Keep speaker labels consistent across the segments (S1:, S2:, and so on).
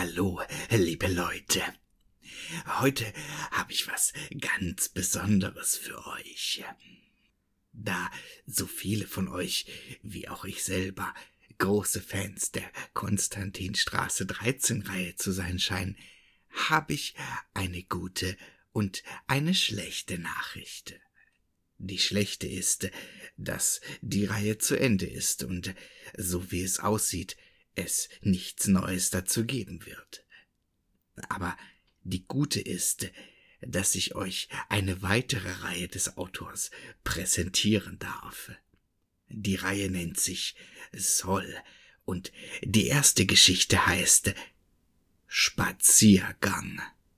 S1: Hallo, liebe Leute. Heute habe ich was ganz Besonderes für euch. Da so viele von euch, wie auch ich selber, große Fans der Konstantinstraße 13-Reihe zu sein scheinen, habe ich eine gute und eine schlechte Nachricht. Die schlechte ist, dass die Reihe zu Ende ist und, so wie es aussieht, es nichts Neues dazu geben wird. Aber die gute ist, dass ich euch eine weitere Reihe des Autors präsentieren darf. Die Reihe nennt sich Sol und die erste Geschichte heißt Spaziergang.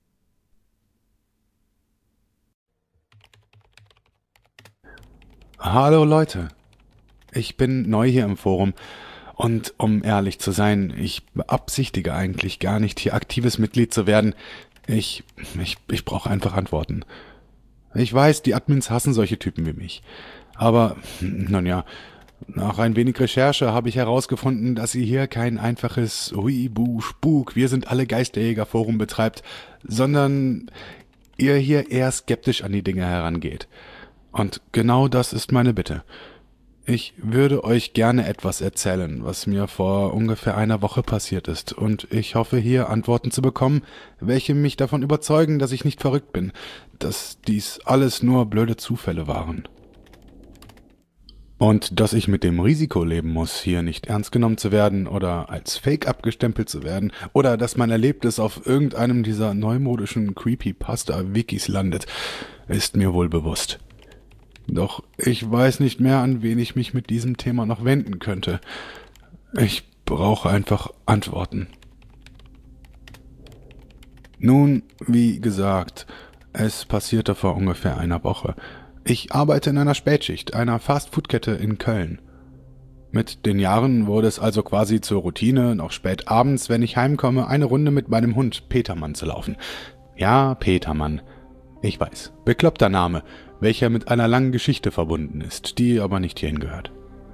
S2: Hallo Leute, ich bin neu hier im Forum und um ehrlich zu sein, ich beabsichtige eigentlich gar nicht, hier aktives Mitglied zu werden. Ich brauche einfach Antworten. Ich weiß, die Admins hassen solche Typen wie mich. Aber, nun ja, nach ein wenig Recherche habe ich herausgefunden, dass ihr hier kein einfaches Hui-Bu-Spuk, wir sind alle Geisterjäger-Forum betreibt, sondern ihr hier eher skeptisch an die Dinge herangeht. Und genau das ist meine Bitte. Ich würde euch gerne etwas erzählen, was mir vor ungefähr einer Woche passiert ist, und ich hoffe hier Antworten zu bekommen, welche mich davon überzeugen, dass ich nicht verrückt bin, dass dies alles nur blöde Zufälle waren. Und dass ich mit dem Risiko leben muss, hier nicht ernst genommen zu werden oder als Fake abgestempelt zu werden, oder dass mein Erlebtes auf irgendeinem dieser neumodischen Creepypasta-Wikis landet, ist mir wohl bewusst. Doch ich weiß nicht mehr, an wen ich mich mit diesem Thema noch wenden könnte. Ich brauche einfach Antworten. Nun, wie gesagt, es passierte vor ungefähr einer Woche. Ich arbeite in einer Spätschicht, einer Fast-Food-Kette in Köln. Mit den Jahren wurde es also quasi zur Routine, noch spät abends, wenn ich heimkomme, eine Runde mit meinem Hund Petermann zu laufen. Ja, Petermann. Ich weiß, bekloppter Name, welcher mit einer langen Geschichte verbunden ist, die aber nicht hierhin gehört.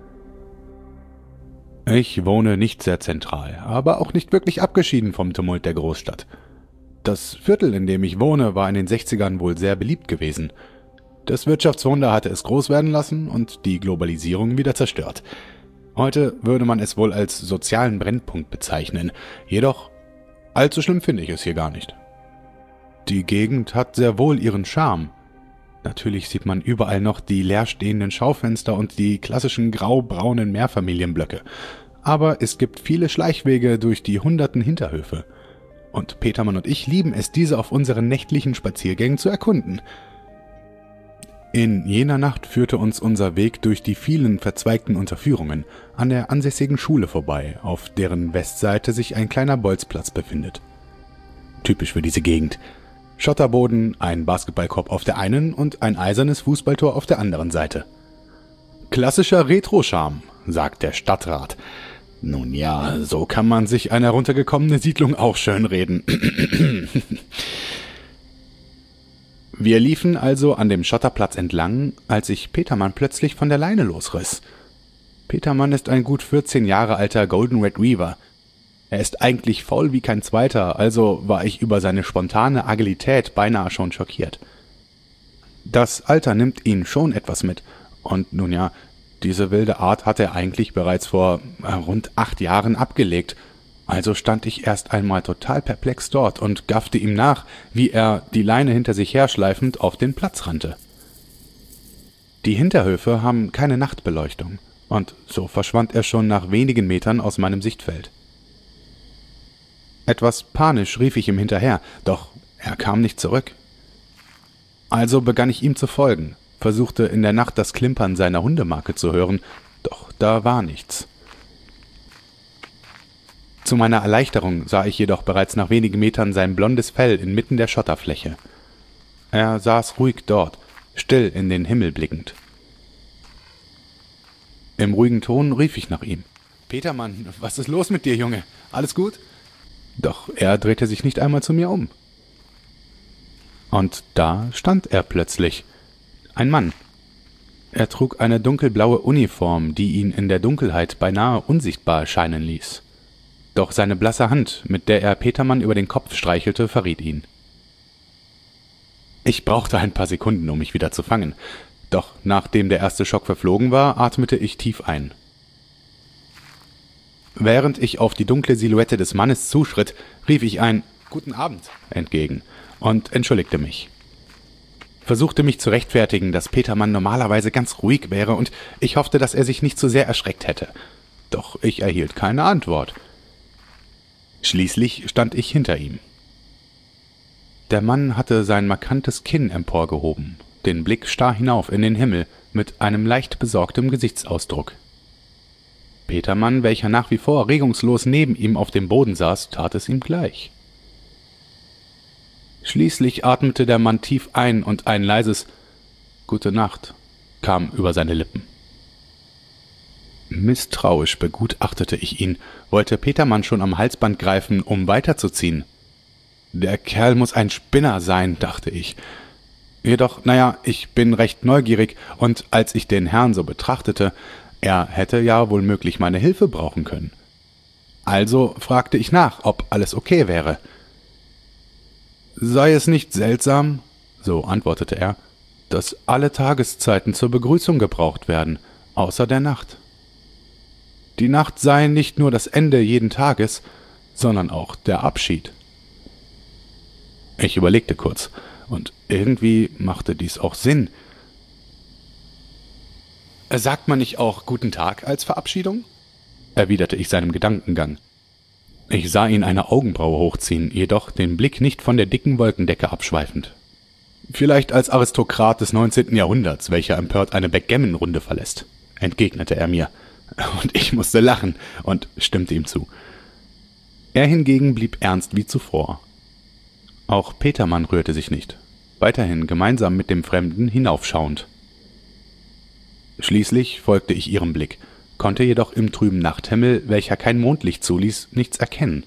S2: Ich wohne nicht sehr zentral, aber auch nicht wirklich abgeschieden vom Tumult der Großstadt. Das Viertel, in dem ich wohne, war in den 60ern wohl sehr beliebt gewesen. Das Wirtschaftswunder hatte es groß werden lassen und die Globalisierung wieder zerstört. Heute würde man es wohl als sozialen Brennpunkt bezeichnen, jedoch allzu schlimm finde ich es hier gar nicht. Die Gegend hat sehr wohl ihren Charme. Natürlich sieht man überall noch die leerstehenden Schaufenster und die klassischen grau-braunen Mehrfamilienblöcke. Aber es gibt viele Schleichwege durch die hunderten Hinterhöfe. Und Petermann und ich lieben es, diese auf unseren nächtlichen Spaziergängen zu erkunden. In jener Nacht führte uns unser Weg durch die vielen verzweigten Unterführungen an der ansässigen Schule vorbei, auf deren Westseite sich ein kleiner Bolzplatz befindet. Typisch für diese Gegend. Schotterboden, ein Basketballkorb auf der einen und ein eisernes Fußballtor auf der anderen Seite. Klassischer Retro-Charme, sagt der Stadtrat. Nun ja, so kann man sich eine heruntergekommene Siedlung auch schönreden. Wir liefen also an dem Schotterplatz entlang, als sich Petermann plötzlich von der Leine losriss. Petermann ist ein gut 14 Jahre alter Golden Retriever. Er ist eigentlich faul wie kein zweiter, also war ich über seine spontane Agilität beinahe schon schockiert. Das Alter nimmt ihn schon etwas mit, und nun ja, diese wilde Art hat er eigentlich bereits vor rund 8 Jahren abgelegt, also stand ich erst einmal total perplex dort und gaffte ihm nach, wie er, die Leine hinter sich herschleifend, auf den Platz rannte. Die Hinterhöfe haben keine Nachtbeleuchtung, und so verschwand er schon nach wenigen Metern aus meinem Sichtfeld. Etwas panisch rief ich ihm hinterher, doch er kam nicht zurück. Also begann ich ihm zu folgen, versuchte in der Nacht das Klimpern seiner Hundemarke zu hören, doch da war nichts. Zu meiner Erleichterung sah ich jedoch bereits nach wenigen Metern sein blondes Fell inmitten der Schotterfläche. Er saß ruhig dort, still in den Himmel blickend. Im ruhigen Ton rief ich nach ihm. »Petermann, was ist los mit dir, Junge? Alles gut?« Doch er drehte sich nicht einmal zu mir um. Und da stand er plötzlich. Ein Mann. Er trug eine dunkelblaue Uniform, die ihn in der Dunkelheit beinahe unsichtbar erscheinen ließ. Doch seine blasse Hand, mit der er Petermann über den Kopf streichelte, verriet ihn. Ich brauchte ein paar Sekunden, um mich wieder zu fangen. Doch nachdem der erste Schock verflogen war, atmete ich tief ein. Während ich auf die dunkle Silhouette des Mannes zuschritt, rief ich ein »Guten Abend« entgegen und entschuldigte mich. Versuchte mich zu rechtfertigen, dass Petermann normalerweise ganz ruhig wäre und ich hoffte, dass er sich nicht zu sehr erschreckt hätte. Doch ich erhielt keine Antwort. Schließlich stand ich hinter ihm. Der Mann hatte sein markantes Kinn emporgehoben, den Blick starr hinauf in den Himmel mit einem leicht besorgtem Gesichtsausdruck. Petermann, welcher nach wie vor regungslos neben ihm auf dem Boden saß, tat es ihm gleich. Schließlich atmete der Mann tief ein und ein leises »Gute Nacht« kam über seine Lippen. Misstrauisch begutachtete ich ihn, wollte Petermann schon am Halsband greifen, um weiterzuziehen. Der Kerl muss ein Spinner sein, dachte ich. Jedoch, ich bin recht neugierig, und als ich den Herrn so betrachtete, er hätte ja wohl möglich meine Hilfe brauchen können. Also fragte ich nach, ob alles okay wäre. »Sei es nicht seltsam«, so antwortete er, »dass alle Tageszeiten zur Begrüßung gebraucht werden, außer der Nacht. Die Nacht sei nicht nur das Ende jeden Tages, sondern auch der Abschied.« Ich überlegte kurz, und irgendwie machte dies auch Sinn. »Sagt man nicht auch »Guten Tag« als Verabschiedung?« erwiderte ich seinem Gedankengang. Ich sah ihn eine Augenbraue hochziehen, jedoch den Blick nicht von der dicken Wolkendecke abschweifend. »Vielleicht als Aristokrat des 19. Jahrhunderts, welcher empört eine Backgammon-Runde verlässt«, entgegnete er mir. Und ich musste lachen und stimmte ihm zu. Er hingegen blieb ernst wie zuvor. Auch Petermann rührte sich nicht, weiterhin gemeinsam mit dem Fremden hinaufschauend. Schließlich folgte ich ihrem Blick, konnte jedoch im trüben Nachthimmel, welcher kein Mondlicht zuließ, nichts erkennen.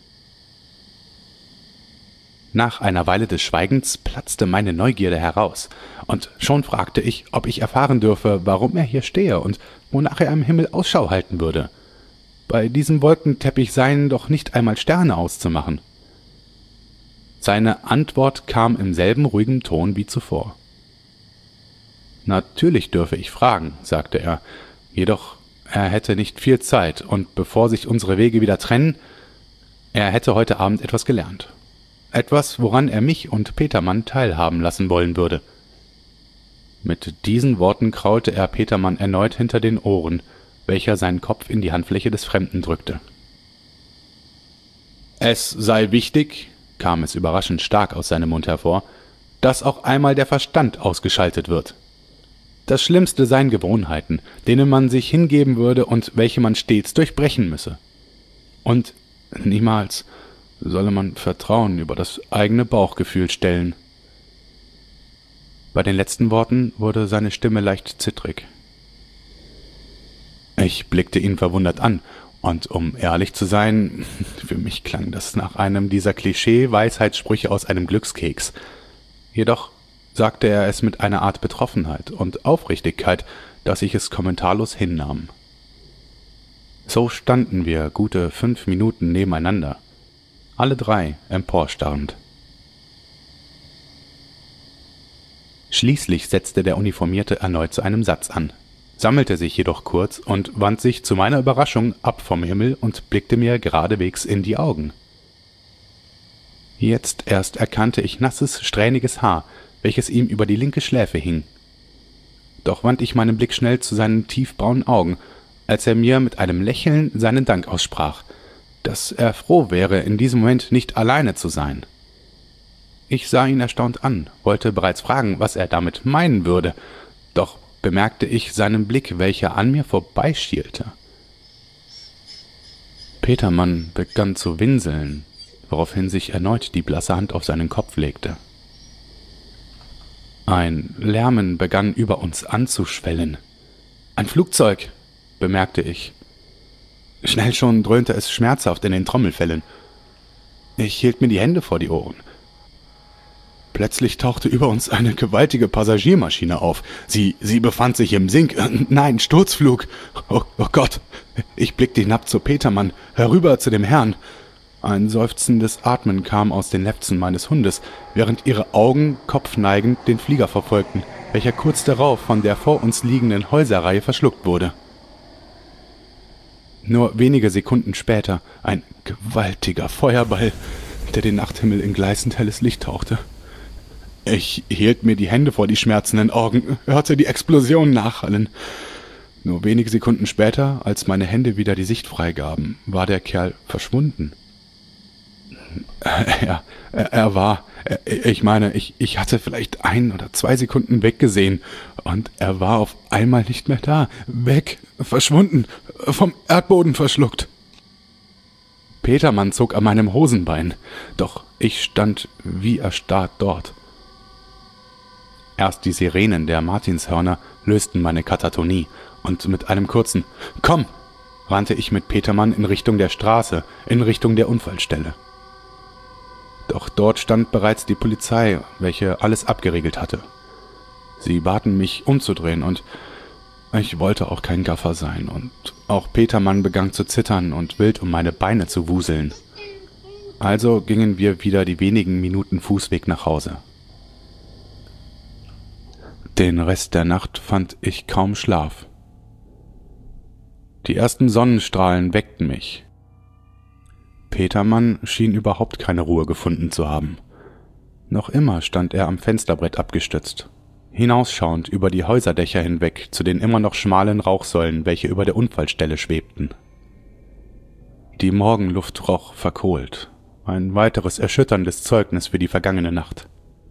S2: Nach einer Weile des Schweigens platzte meine Neugierde heraus, und schon fragte ich, ob ich erfahren dürfe, warum er hier stehe und wonach er am Himmel Ausschau halten würde. Bei diesem Wolkenteppich seien doch nicht einmal Sterne auszumachen. Seine Antwort kam im selben ruhigen Ton wie zuvor. »Natürlich dürfe ich fragen«, sagte er, »jedoch er hätte nicht viel Zeit, und bevor sich unsere Wege wieder trennen, er hätte heute Abend etwas gelernt. Etwas, woran er mich und Petermann teilhaben lassen wollen würde.« Mit diesen Worten kraulte er Petermann erneut hinter den Ohren, welcher seinen Kopf in die Handfläche des Fremden drückte. »Es sei wichtig«, kam es überraschend stark aus seinem Mund hervor, »dass auch einmal der Verstand ausgeschaltet wird. Das Schlimmste seien Gewohnheiten, denen man sich hingeben würde und welche man stets durchbrechen müsse. Und niemals solle man Vertrauen über das eigene Bauchgefühl stellen.« Bei den letzten Worten wurde seine Stimme leicht zittrig. Ich blickte ihn verwundert an, und um ehrlich zu sein, für mich klang das nach einem dieser Klischee-Weisheitssprüche aus einem Glückskeks. Jedoch sagte er es mit einer Art Betroffenheit und Aufrichtigkeit, dass ich es kommentarlos hinnahm. So standen wir gute 5 Minuten nebeneinander, alle drei emporstarrend. Schließlich setzte der Uniformierte erneut zu einem Satz an, sammelte sich jedoch kurz und wandte sich zu meiner Überraschung ab vom Himmel und blickte mir geradewegs in die Augen. Jetzt erst erkannte ich nasses, strähniges Haar, welches ihm über die linke Schläfe hing. Doch wandte ich meinen Blick schnell zu seinen tiefbraunen Augen, als er mir mit einem Lächeln seinen Dank aussprach, dass er froh wäre, in diesem Moment nicht alleine zu sein. Ich sah ihn erstaunt an, wollte bereits fragen, was er damit meinen würde, doch bemerkte ich seinen Blick, welcher an mir vorbeischielte. Petermann begann zu winseln, woraufhin sich erneut die blasse Hand auf seinen Kopf legte. Ein Lärmen begann über uns anzuschwellen. »Ein Flugzeug«, bemerkte ich. Schnell schon dröhnte es schmerzhaft in den Trommelfellen. Ich hielt mir die Hände vor die Ohren. Plötzlich tauchte über uns eine gewaltige Passagiermaschine auf. Sie befand sich im Nein, Sturzflug. Oh Gott. Ich blickte hinab zu Petermann, herüber zu dem Herrn. Ein seufzendes Atmen kam aus den Lefzen meines Hundes, während ihre Augen kopfneigend den Flieger verfolgten, welcher kurz darauf von der vor uns liegenden Häuserreihe verschluckt wurde. Nur wenige Sekunden später ein gewaltiger Feuerball, der den Nachthimmel in gleißend helles Licht tauchte. Ich hielt mir die Hände vor die schmerzenden Augen, hörte die Explosion nachhallen. Nur wenige Sekunden später, als meine Hände wieder die Sicht freigaben, war der Kerl verschwunden. Ich hatte vielleicht 1 oder 2 Sekunden weggesehen und er war auf einmal nicht mehr da. Weg, verschwunden, vom Erdboden verschluckt. Petermann zog an meinem Hosenbein, doch ich stand wie erstarrt dort. Erst die Sirenen der Martinshörner lösten meine Katatonie und mit einem kurzen »Komm!« rannte ich mit Petermann in Richtung der Straße, in Richtung der Unfallstelle. Doch dort stand bereits die Polizei, welche alles abgeriegelt hatte. Sie baten mich umzudrehen und ich wollte auch kein Gaffer sein und auch Petermann begann zu zittern und wild um meine Beine zu wuseln. Also gingen wir wieder die wenigen Minuten Fußweg nach Hause. Den Rest der Nacht fand ich kaum Schlaf. Die ersten Sonnenstrahlen weckten mich. Petermann schien überhaupt keine Ruhe gefunden zu haben. Noch immer stand er am Fensterbrett abgestützt, hinausschauend über die Häuserdächer hinweg zu den immer noch schmalen Rauchsäulen, welche über der Unfallstelle schwebten. Die Morgenluft roch verkohlt, ein weiteres erschütterndes Zeugnis für die vergangene Nacht.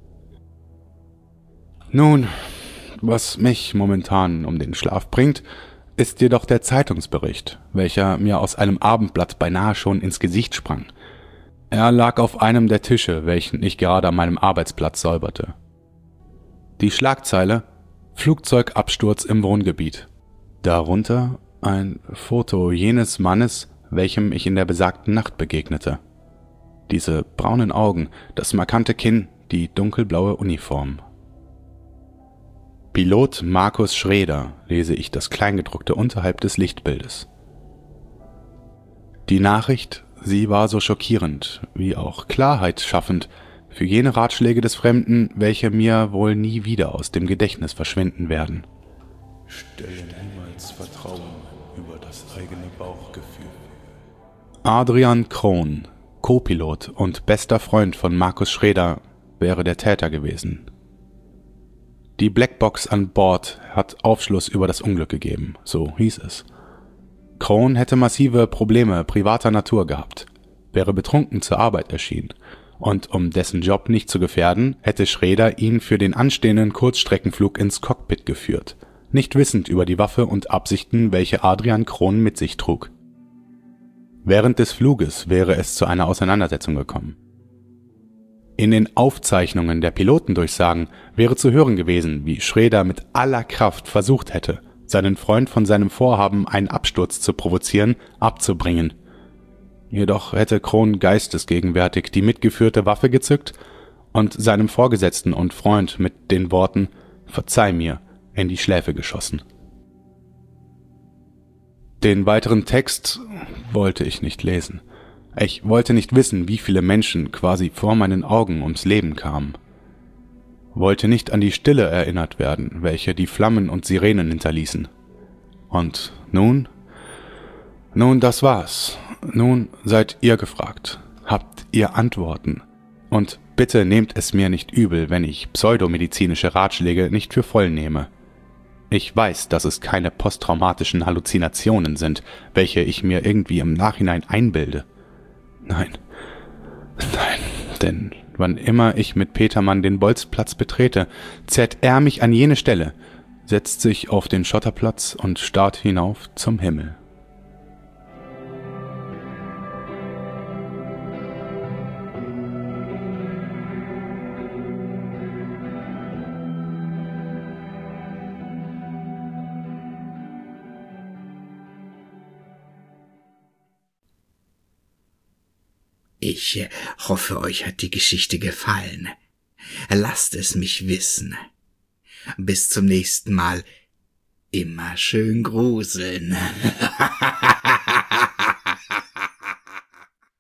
S2: Nun, was mich momentan um den Schlaf bringt, ist jedoch der Zeitungsbericht, welcher mir aus einem Abendblatt beinahe schon ins Gesicht sprang. Er lag auf einem der Tische, welchen ich gerade an meinem Arbeitsplatz säuberte. Die Schlagzeile »Flugzeugabsturz im Wohngebiet«. Darunter ein Foto jenes Mannes, welchem ich in der besagten Nacht begegnete. Diese braunen Augen, das markante Kinn, die dunkelblaue Uniform. Pilot Markus Schreder, lese ich das Kleingedruckte unterhalb des Lichtbildes. Die Nachricht, sie war so schockierend, wie auch Klarheit schaffend für jene Ratschläge des Fremden, welche mir wohl nie wieder aus dem Gedächtnis verschwinden werden. Stelle niemals Vertrauen über das eigene Bauchgefühl. Adrian Krohn, Co-Pilot und bester Freund von Markus Schreder, wäre der Täter gewesen. Die Blackbox an Bord hat Aufschluss über das Unglück gegeben, so hieß es. Krohn hätte massive Probleme privater Natur gehabt, wäre betrunken zur Arbeit erschienen und um dessen Job nicht zu gefährden, hätte Schreder ihn für den anstehenden Kurzstreckenflug ins Cockpit geführt, nicht wissend über die Waffe und Absichten, welche Adrian Krohn mit sich trug. Während des Fluges wäre es zu einer Auseinandersetzung gekommen. In den Aufzeichnungen der Pilotendurchsagen wäre zu hören gewesen, wie Schreder mit aller Kraft versucht hätte, seinen Freund von seinem Vorhaben, einen Absturz zu provozieren, abzubringen. Jedoch hätte Krohn geistesgegenwärtig die mitgeführte Waffe gezückt und seinem Vorgesetzten und Freund mit den Worten »Verzeih mir« in die Schläfe geschossen. Den weiteren Text wollte ich nicht lesen. Ich wollte nicht wissen, wie viele Menschen quasi vor meinen Augen ums Leben kamen. Wollte nicht an die Stille erinnert werden, welche die Flammen und Sirenen hinterließen. Und nun, das war's. Nun seid ihr gefragt. Habt ihr Antworten? Und bitte nehmt es mir nicht übel, wenn ich pseudomedizinische Ratschläge nicht für voll nehme. Ich weiß, dass es keine posttraumatischen Halluzinationen sind, welche ich mir irgendwie im Nachhinein einbilde. Nein, denn wann immer ich mit Petermann den Bolzplatz betrete, zerrt er mich an jene Stelle, setzt sich auf den Schotterplatz und starrt hinauf zum Himmel.
S1: Ich hoffe, euch hat die Geschichte gefallen. Lasst es mich wissen. Bis zum nächsten Mal. Immer schön gruseln.